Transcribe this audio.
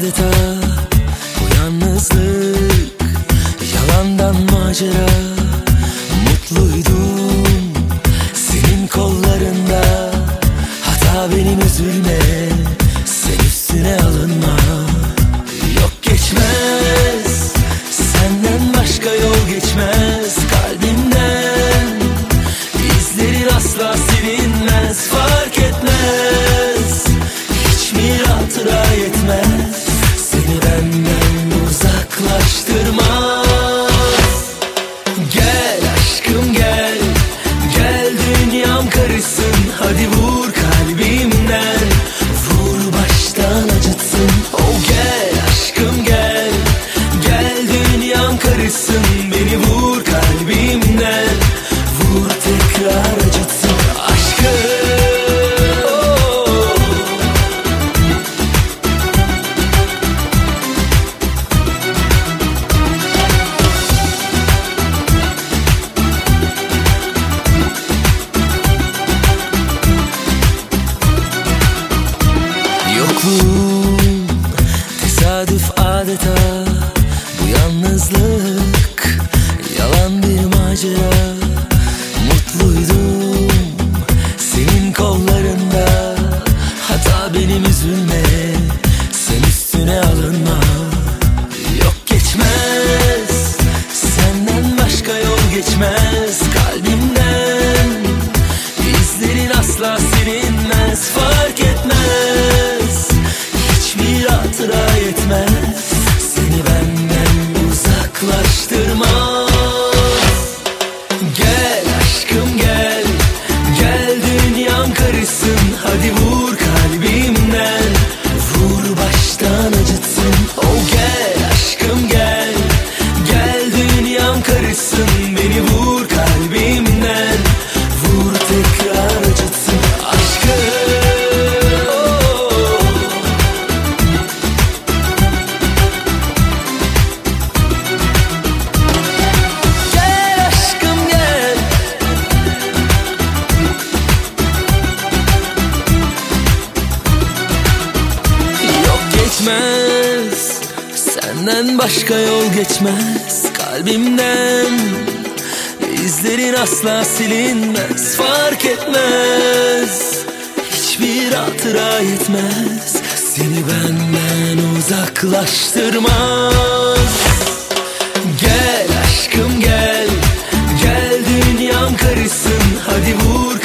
adeta bu yalnızlık, yalandan macera. Mutluydum senin kollarında, hata benim, üzülme sen, üstüne alınma. Yok geçmez, senden başka yol geçmez kalbimden. İzlerin asla silinmez, fark etmez, hiç mi hatıra yetmez seni benden uzaklaştırmaz. Gel aşkım gel, gel dünyam karışsın, hadi vur kalbimden, vur baştan acıtsın. Oh gel aşkım gel, gel dünyam karışsın, beni vur kalbimden, vur tekrar acıtsın aşkım. Yokluğum tesadüf adeta bu yalnızlık, yalan bir macera. Mutluydum senin kollarında, hata benim, üzülme sen, üstüne alınma. Yok geçmez, senden başka yol geçmez kalbimden. İzlerin asla silinmez, fark etmez, hiçbir hatıra yetmez seni benden uzaklaştırmaz. Gel aşkım gel, gel dünyam karışsın, hadi vur kalbimden, vur baştan acıtsın. Oh gel aşkım gel, gel dünyam karışsın, beni vur kalbimden, vur tekrar acıtsın aşkım. Gel aşkım gel, yok geçmez, senden başka yol geçmez kalbimden. İzlerin asla silinmez, fark etmez, hiçbir hatıra yetmez seni benden uzaklaştırmaz. Gel aşkım gel, gel dünyam karışsın, hadi vur